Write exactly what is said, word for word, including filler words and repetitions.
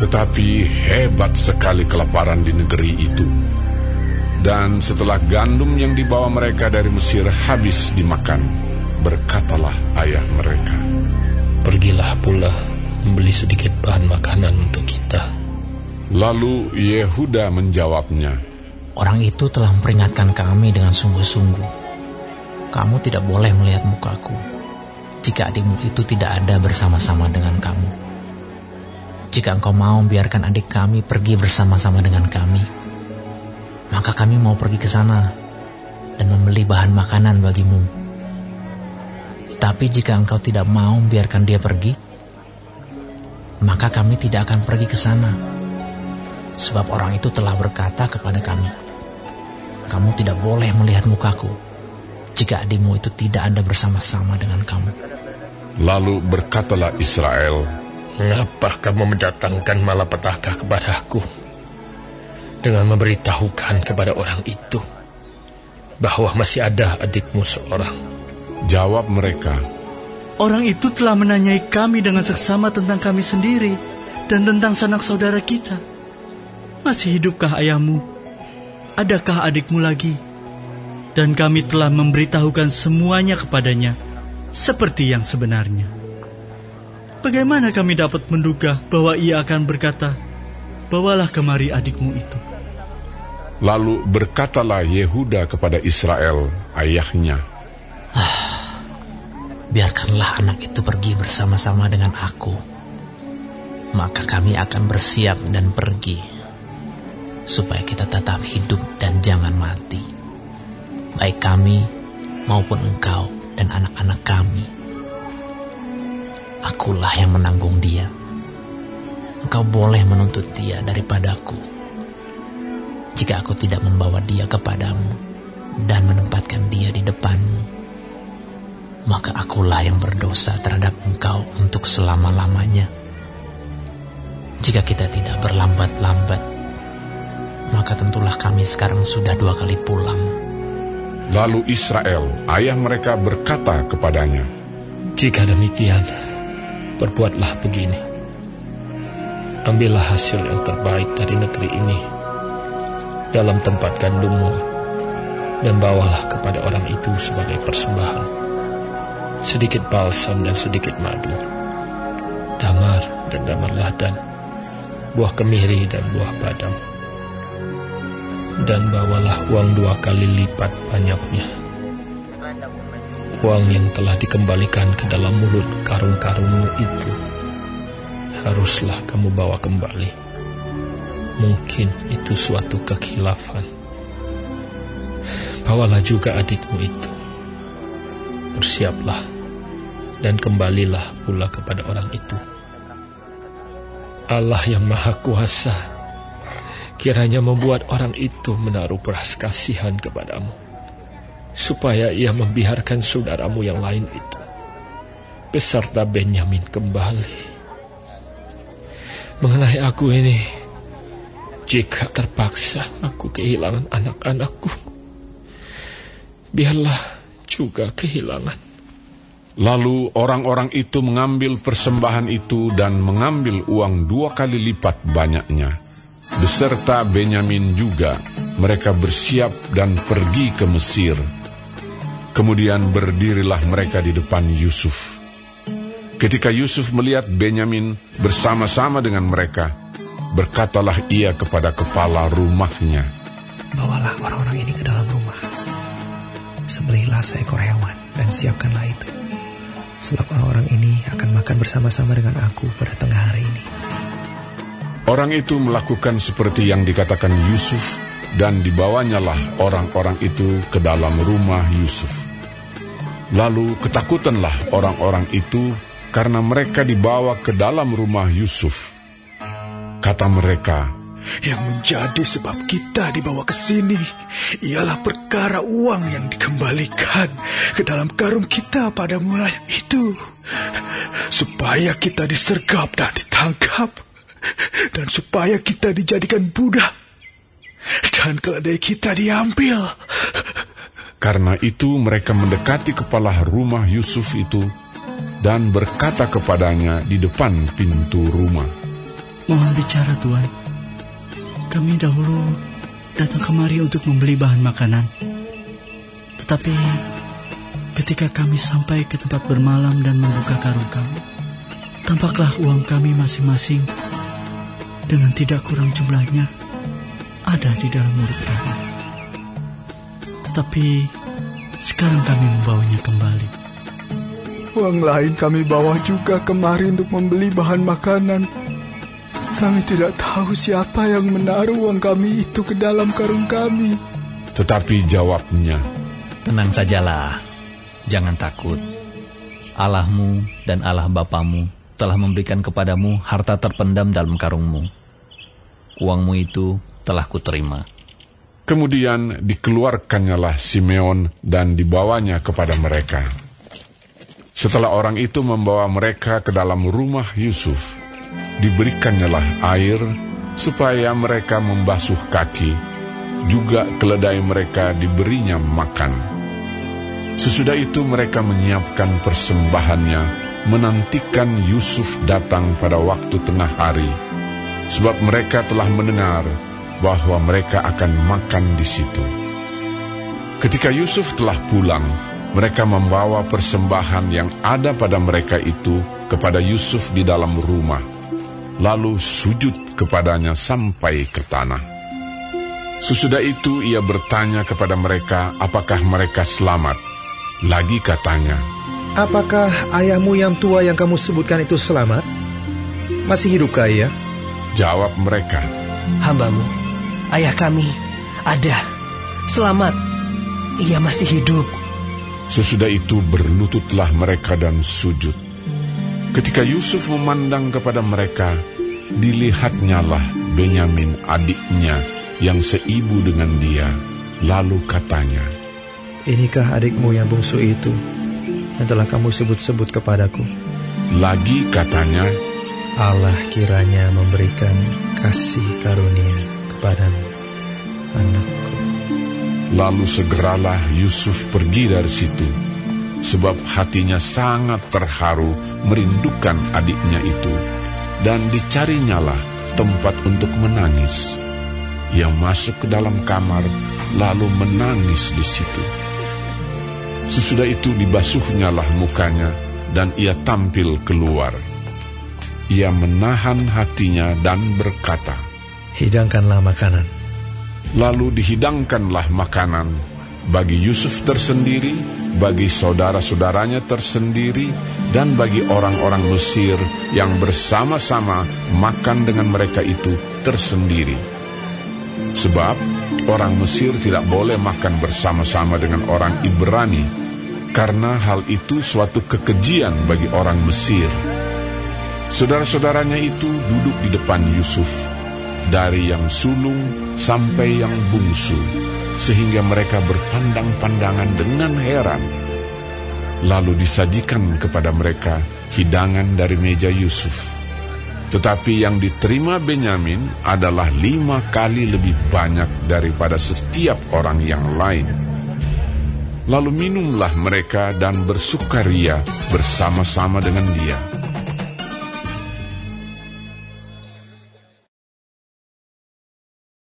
Tetapi hebat sekali kelaparan di negeri itu. Dan setelah gandum yang dibawa mereka dari Mesir habis dimakan, berkatalah ayah mereka, "Pergilah pula membeli sedikit bahan makanan untuk kita." Lalu Yehuda menjawabnya, "Orang itu telah memperingatkan kami dengan sungguh-sungguh. Kamu tidak boleh melihat mukaku jika adikmu itu tidak ada bersama-sama dengan kamu. Jika engkau mau biarkan adik kami pergi bersama-sama dengan kami, maka kami mau pergi ke sana dan membeli bahan makanan bagimu. Tetapi jika engkau tidak mau biarkan dia pergi, maka kami tidak akan pergi ke sana. Sebab orang itu telah berkata kepada kami, kamu tidak boleh melihat mukaku jika adikmu itu tidak ada bersama-sama dengan kamu." Lalu berkatalah Israel, "Mengapa kamu mendatangkan malapetaka kepadaku dengan memberitahukan kepada orang itu bahwa masih ada adikmu seorang?" Jawab mereka, "Orang itu telah menanyai kami dengan seksama tentang kami sendiri dan tentang sanak saudara kita. Masih hidupkah ayahmu? Adakah adikmu lagi? Dan kami telah memberitahukan semuanya kepadanya, seperti yang sebenarnya. Bagaimana kami dapat menduga bahwa ia akan berkata, 'Bawalah kemari adikmu itu'?" Lalu berkatalah Yehuda kepada Israel, ayahnya, Ah, biarkanlah anak itu pergi bersama-sama dengan aku, maka kami akan bersiap dan pergi, supaya kita tetap hidup dan jangan mati, baik kami maupun engkau dan anak-anak kami. Akulah yang menanggung dia. Engkau boleh menuntut dia daripadaku, jika aku tidak membawa dia kepadamu dan menempatkan dia di depanmu, maka akulah yang berdosa terhadap engkau untuk selama-lamanya. Jika kita tidak berlambat-lambat, maka tentulah kami sekarang sudah dua kali pulang." Lalu Israel, ayah mereka, berkata kepadanya, "Jika demikian, perbuatlah begini. Ambillah hasil yang terbaik dari negeri ini dalam tempat gandummu, dan bawalah kepada orang itu sebagai persembahan. Sedikit balsam dan sedikit madu, damar dan damar ladan, buah kemiri dan buah badam. Dan bawalah uang dua kali lipat banyaknya, uang yang telah dikembalikan ke dalam mulut karung-karungmu itu haruslah kamu bawa kembali. Mungkin itu suatu kekhilafan. Bawalah juga adikmu itu. Bersiaplah dan kembalilah pula kepada orang itu. Allah yang Maha Kuasa kiranya membuat orang itu menaruh belas kasihan kepadamu, supaya ia membiarkan saudaramu yang lain itu beserta Benyamin kembali. Mengenai aku ini, jika terpaksa aku kehilangan anak-anakku, biarlah juga kehilangan." Lalu orang-orang itu mengambil persembahan itu dan mengambil uang dua kali lipat banyaknya, beserta Benyamin juga. Mereka bersiap dan pergi ke Mesir. Kemudian berdirilah mereka di depan Yusuf. Ketika Yusuf melihat Benyamin bersama-sama dengan mereka, berkatalah ia kepada kepala rumahnya, "Bawalah orang-orang ini ke dalam rumah. Sembelihlah seekor hewan dan siapkanlah itu. Sebab orang-orang ini akan makan bersama-sama dengan aku pada tengah hari ini." Orang itu melakukan seperti yang dikatakan Yusuf, dan dibawanyalah orang-orang itu ke dalam rumah Yusuf. Lalu ketakutanlah orang-orang itu karena mereka dibawa ke dalam rumah Yusuf. Kata mereka, "Yang menjadi sebab kita dibawa ke sini ialah perkara uang yang dikembalikan ke dalam karung kita pada mulai itu, supaya kita disergap dan ditangkap, dan supaya kita dijadikan budak, dan keledai kita diambil." Karena itu mereka mendekati kepala rumah Yusuf itu dan berkata kepadanya di depan pintu rumah, Mohon bicara, Tuan. Kami dahulu datang kemari untuk membeli bahan makanan. Tetapi ketika kami sampai ke tempat bermalam dan membuka karung kami, tampaklah uang kami masing-masing dengan tidak kurang jumlahnya ada di dalam mulut kami. Tetapi sekarang kami membawanya kembali. Uang lain kami bawa juga kemari untuk membeli bahan makanan. Kami tidak tahu siapa yang menaruh uang kami itu ke dalam karung kami. Tetapi jawabnya, tenang sajalah, jangan takut. Allahmu dan Allah Bapamu telah memberikan kepadamu harta terpendam dalam karungmu. Uangmu itu telah kuterima. Kemudian dikeluarkannyalah Simeon dan dibawanya kepada mereka. Setelah orang itu membawa mereka ke dalam rumah Yusuf, diberikannya air supaya mereka membasuh kaki, juga keledai mereka diberinya makan. Sesudah itu mereka menyiapkan persembahannya, menantikan Yusuf datang pada waktu tengah hari, sebab mereka telah mendengar bahwa mereka akan makan di situ. Ketika Yusuf telah pulang, mereka membawa persembahan yang ada pada mereka itu kepada Yusuf di dalam rumah, lalu sujud kepadanya sampai ke tanah. Sesudah itu ia bertanya kepada mereka apakah mereka selamat. Lagi katanya, apakah ayahmu yang tua yang kamu sebutkan itu selamat? Masih hidupkah ia? Jawab mereka, hambamu, ayah kami, ada, selamat, ia masih hidup. Sesudah itu berlututlah mereka dan sujud. Ketika Yusuf memandang kepada mereka, dilihatnyalah Benyamin adiknya yang seibu dengan dia. Lalu katanya, inikah adikmu yang bungsu itu yang telah kamu sebut-sebut kepadaku? Lagi katanya, Allah kiranya memberikan kasih karunia kepadamu, anakku. Lalu segeralah Yusuf pergi dari situ, sebab hatinya sangat terharu merindukan adiknya itu, dan dicarinyalah tempat untuk menangis. Ia masuk ke dalam kamar, lalu menangis di situ. Sesudah itu dibasuhnyalah mukanya, dan ia tampil keluar. Ia menahan hatinya dan berkata, hidangkanlah makanan. Lalu dihidangkanlah makanan bagi Yusuf tersendiri, bagi saudara-saudaranya tersendiri, dan bagi orang-orang Mesir yang bersama-sama makan dengan mereka itu tersendiri. Sebab orang Mesir tidak boleh makan bersama-sama dengan orang Ibrani, karena hal itu suatu kekejian bagi orang Mesir. Saudara-saudaranya itu duduk di depan Yusuf, dari yang sulung sampai yang bungsu, sehingga mereka berpandang-pandangan dengan heran. Lalu disajikan kepada mereka hidangan dari meja Yusuf. Tetapi yang diterima Benyamin adalah lima kali lebih banyak daripada setiap orang yang lain. Lalu minumlah mereka dan bersukaria bersama-sama dengan dia.